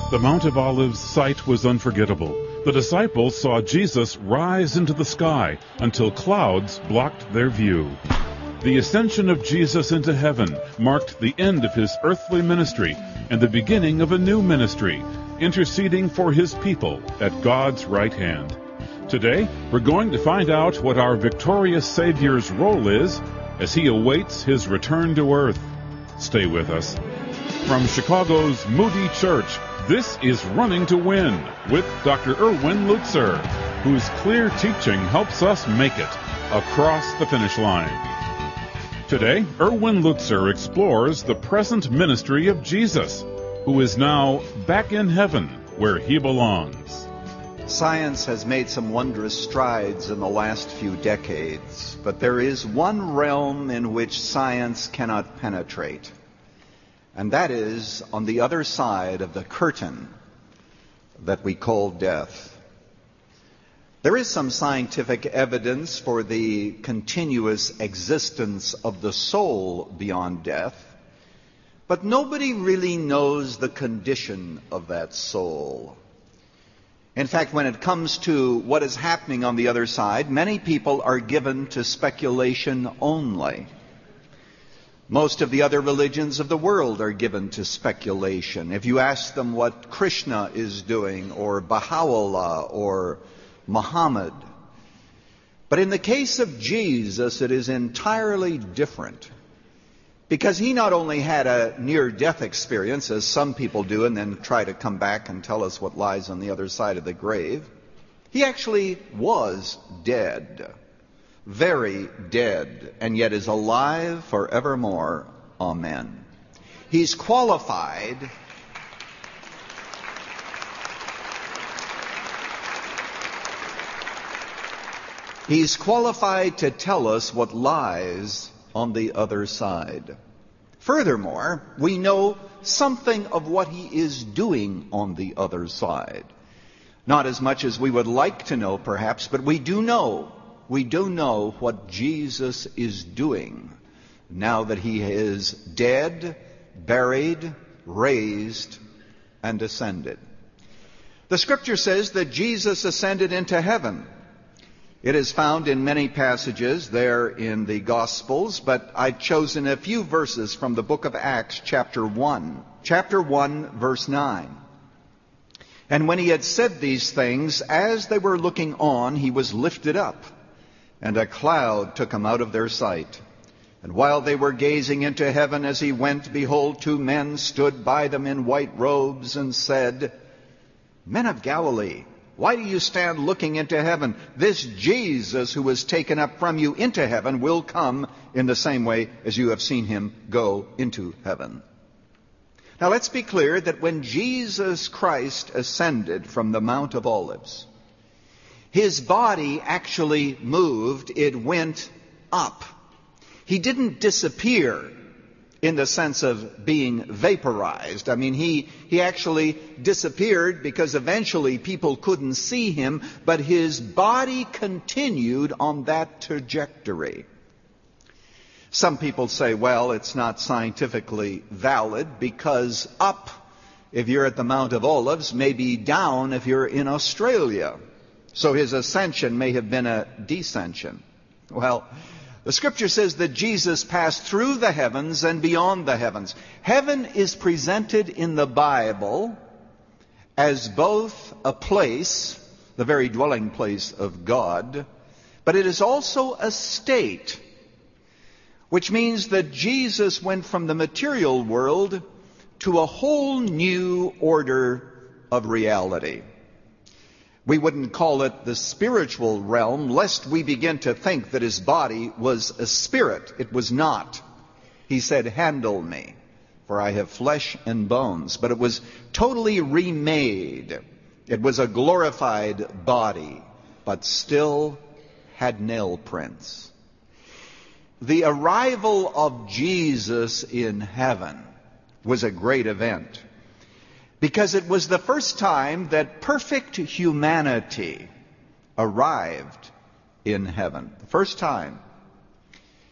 The Mount of Olives sight was unforgettable. The disciples saw Jesus rise into the sky until clouds blocked their view. The ascension of Jesus into heaven marked the end of his earthly ministry and the beginning of a new ministry, interceding for his people at God's right hand. Today, we're going to find out what our victorious Savior's role is as he awaits his return to earth. Stay with us. From Chicago's Moody Church, this is Running to Win with Dr. Erwin Lutzer, whose clear teaching helps us make it across the finish line. Today, Erwin Lutzer explores the present ministry of Jesus, who is now back in heaven where he belongs. Science has made some wondrous strides in the last few decades, but there is one realm in which science cannot penetrate. And that is on the other side of the curtain that we call death. There is some scientific evidence for the continuous existence of the soul beyond death, but nobody really knows the condition of that soul. In fact, when it comes to what is happening on the other side, many people are given to speculation only. Most of the other religions of the world are given to speculation. If you ask them what Krishna is doing, or Baha'u'llah, or Muhammad. But in the case of Jesus, it is entirely different. Because he not only had a near-death experience, as some people do, and then try to come back and tell us what lies on the other side of the grave, he actually was dead. Very dead, and yet is alive forevermore. Amen. He's qualified to tell us what lies on the other side. Furthermore, we know something of what he is doing on the other side. Not as much as we would like to know, perhaps, but we do know what Jesus is doing now that he is dead, buried, raised, and ascended. The Scripture says that Jesus ascended into heaven. It is found in many passages there in the Gospels, but I've chosen a few verses from the book of Acts, chapter 1. Chapter 1, verse 9. And when he had said these things, as they were looking on, he was lifted up, and a cloud took him out of their sight. And while they were gazing into heaven as he went, behold, two men stood by them in white robes and said, Men of Galilee, why do you stand looking into heaven? This Jesus who was taken up from you into heaven will come in the same way as you have seen him go into heaven. Now let's be clear that when Jesus Christ ascended from the Mount of Olives, his body actually moved. It went up. He didn't disappear in the sense of being vaporized. I mean, he actually disappeared because eventually people couldn't see him, but his body continued on that trajectory. Some people say, well, it's not scientifically valid because up, if you're at the Mount of Olives, may be down if you're in Australia. So his ascension may have been a descension. Well, the Scripture says that Jesus passed through the heavens and beyond the heavens. Heaven is presented in the Bible as both a place, the very dwelling place of God, but it is also a state, which means that Jesus went from the material world to a whole new order of reality. We wouldn't call it the spiritual realm, lest we begin to think that his body was a spirit. It was not. He said, handle me, for I have flesh and bones. But it was totally remade. It was a glorified body, but still had nail prints. The arrival of Jesus in heaven was a great event, because it was the first time that perfect humanity arrived in heaven. The first time.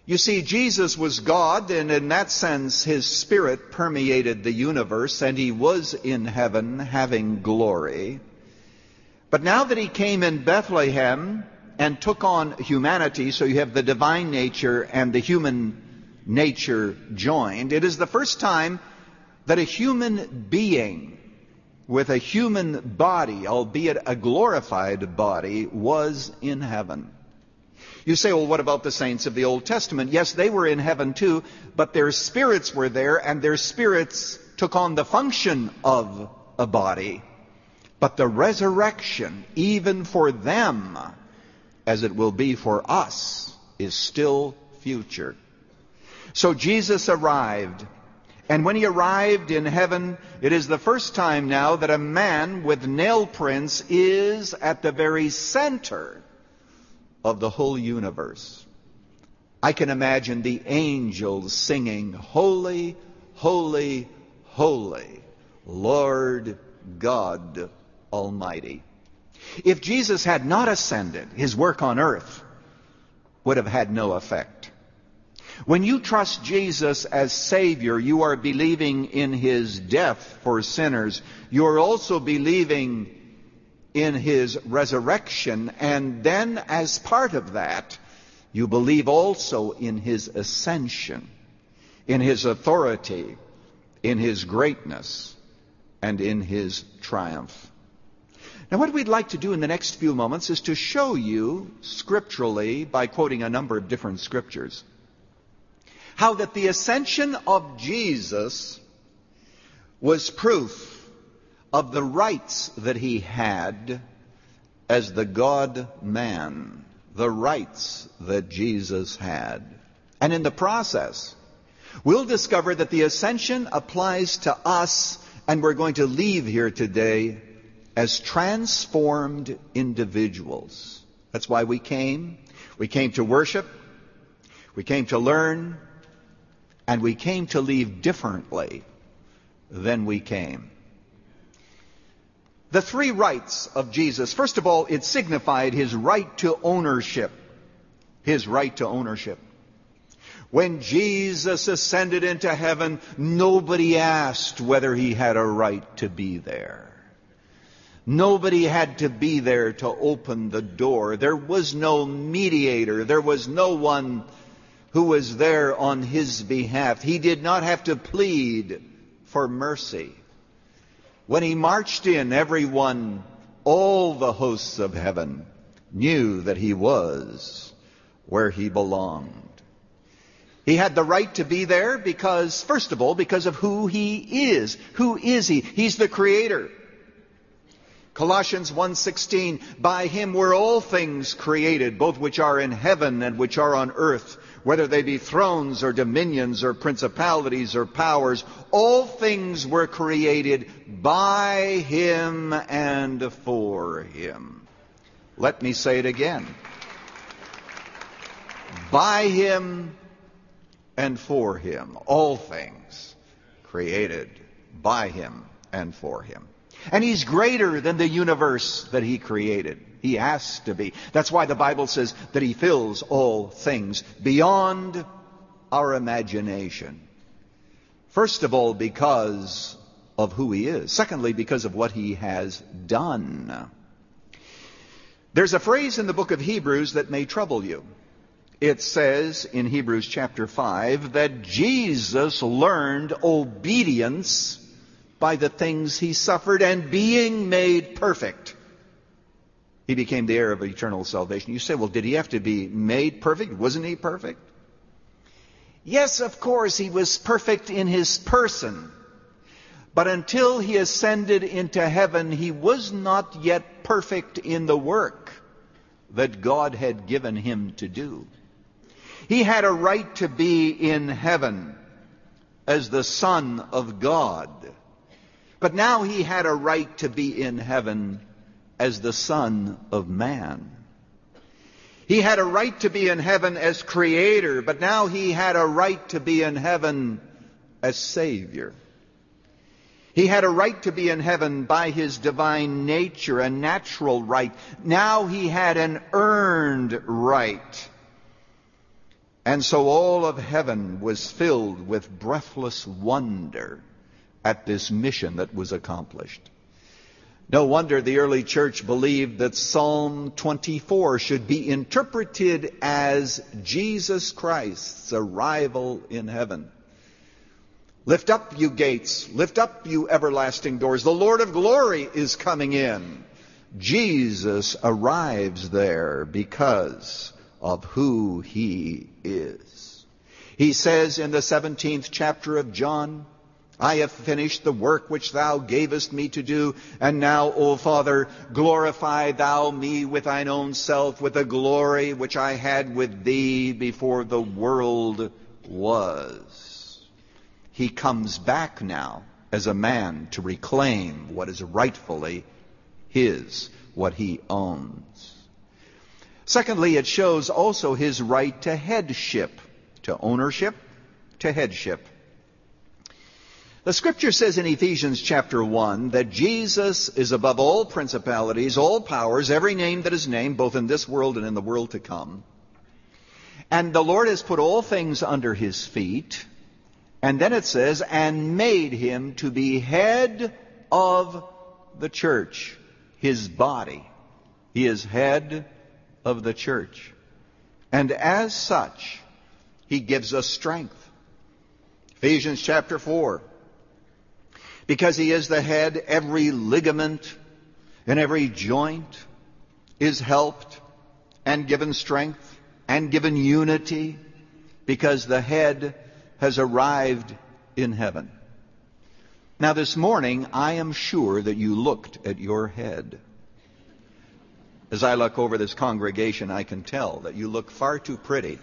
You see, Jesus was God, and in that sense, his Spirit permeated the universe, and he was in heaven having glory. But now that he came in Bethlehem and took on humanity, so you have the divine nature and the human nature joined, it is the first time that a human being with a human body, albeit a glorified body, was in heaven. You say, well, what about the saints of the Old Testament? Yes, they were in heaven too, but their spirits were there, and their spirits took on the function of a body. But the resurrection, even for them, as it will be for us, is still future. So Jesus arrived, and when he arrived in heaven, it is the first time now that a man with nail prints is at the very center of the whole universe. I can imagine the angels singing, "Holy, holy, holy, Lord God Almighty." If Jesus had not ascended, his work on earth would have had no effect. When you trust Jesus as Savior, you are believing in his death for sinners. You are also believing in his resurrection, and then as part of that, you believe also in his ascension, in his authority, in his greatness, and in his triumph. Now, what we'd like to do in the next few moments is to show you scripturally, by quoting a number of different scriptures, how that the ascension of Jesus was proof of the rights that he had as the God-man, the rights that Jesus had. And in the process, we'll discover that the ascension applies to us, and we're going to leave here today as transformed individuals. That's why we came. We came to worship. We came to learn. And we came to leave differently than we came. The three rights of Jesus. First of all, it signified his right to ownership. His right to ownership. When Jesus ascended into heaven, nobody asked whether he had a right to be there. Nobody had to be there to open the door. There was no mediator. There was no one who was there on his behalf. He did not have to plead for mercy. When he marched in, everyone, all the hosts of heaven, knew that he was where he belonged. He had the right to be there because, first of all, because of who he is. Who is he? He's the Creator. Colossians 1:16, by him were all things created, both which are in heaven and which are on earth, whether they be thrones or dominions or principalities or powers. All things were created by him and for him. Let me say it again. By him and for him. All things created by him and for him. And he's greater than the universe that he created. He has to be. That's why the Bible says that he fills all things beyond our imagination. First of all, because of who he is. Secondly, because of what he has done. There's a phrase in the book of Hebrews that may trouble you. It says in Hebrews chapter 5 that Jesus learned obedience by the things he suffered, and being made perfect, he became the heir of eternal salvation. You say, well, did he have to be made perfect? Wasn't he perfect? Yes, of course, he was perfect in his person. But until he ascended into heaven, he was not yet perfect in the work that God had given him to do. He had a right to be in heaven as the Son of God. But now he had a right to be in heaven as the Son of Man. He had a right to be in heaven as Creator, but now he had a right to be in heaven as Savior. He had a right to be in heaven by his divine nature, a natural right. Now he had an earned right. And so all of heaven was filled with breathless wonder at this mission that was accomplished. No wonder the early church believed that Psalm 24 should be interpreted as Jesus Christ's arrival in heaven. Lift up, you gates. Lift up, you everlasting doors. The Lord of glory is coming in. Jesus arrives there because of who he is. He says in the 17th chapter of John, I have finished the work which thou gavest me to do, and now, O Father, glorify thou me with thine own self, with the glory which I had with thee before the world was. He comes back now as a man to reclaim what is rightfully his, what he owns. Secondly, it shows also his right to headship, to ownership, to headship. The Scripture says in Ephesians chapter 1 that Jesus is above all principalities, all powers, every name that is named, both in this world and in the world to come. And the Lord has put all things under his feet. And then it says, and made him to be head of the church, his body. He is head of the church. And as such, he gives us strength. Ephesians chapter 4. Because he is the head, every ligament and every joint is helped and given strength and given unity because the head has arrived in heaven. Now this morning, I am sure that you looked at your head. As I look over this congregation, I can tell that you look far too pretty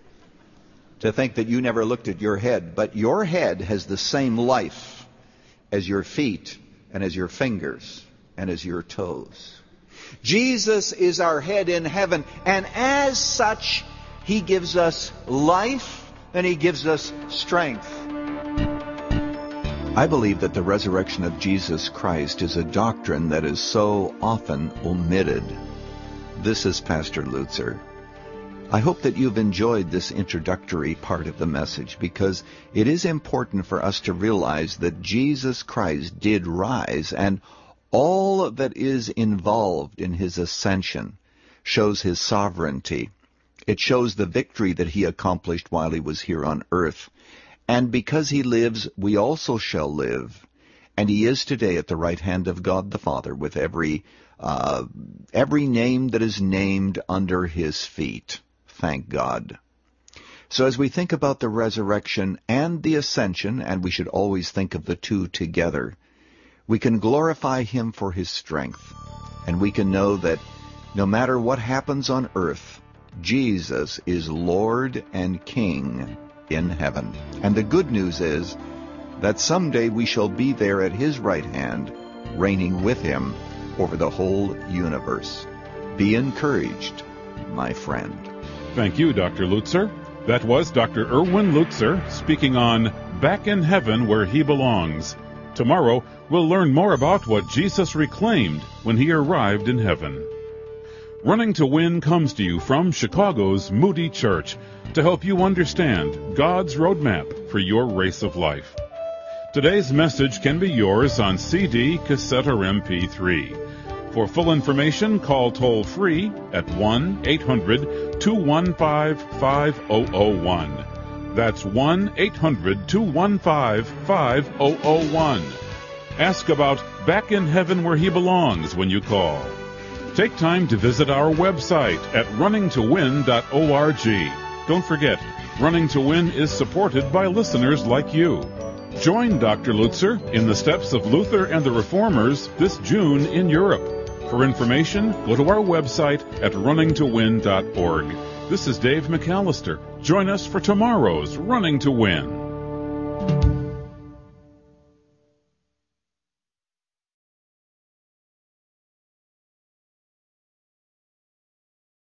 to think that you never looked at your head. But your head has the same life as your feet and as your fingers and as your toes. Jesus is our head in heaven, and as such, he gives us life and he gives us strength. I believe that the resurrection of Jesus Christ is a doctrine that is so often omitted. This is Pastor Lutzer. I hope that you've enjoyed this introductory part of the message, because it is important for us to realize that Jesus Christ did rise, and all that is involved in his ascension shows his sovereignty. It shows the victory that he accomplished while he was here on earth. And because he lives, we also shall live. And he is today at the right hand of God the Father, with every name that is named under his feet. Thank God. So as we think about the resurrection and the ascension, and we should always think of the two together, we can glorify him for his strength. And we can know that no matter what happens on earth, Jesus is Lord and King in heaven. And the good news is that someday we shall be there at his right hand, reigning with him over the whole universe. Be encouraged, my friend. Thank you, Dr. Lutzer. That was Dr. Erwin Lutzer speaking on Back in Heaven Where He Belongs. Tomorrow, we'll learn more about what Jesus reclaimed when he arrived in heaven. Running to Win comes to you from Chicago's Moody Church to help you understand God's roadmap for your race of life. Today's message can be yours on CD, cassette, or MP3. For full information, call toll-free at 1-800-215-5001. That's 1-800-215-5001. Ask about Back in Heaven Where He Belongs when you call. Take time to visit our website at runningtowin.org. Don't forget, Running to Win is supported by listeners like you. Join Dr. Lutzer in the steps of Luther and the Reformers this June in Europe. For information, go to our website at runningtowin.org. This is Dave McAllister. Join us for tomorrow's Running to Win.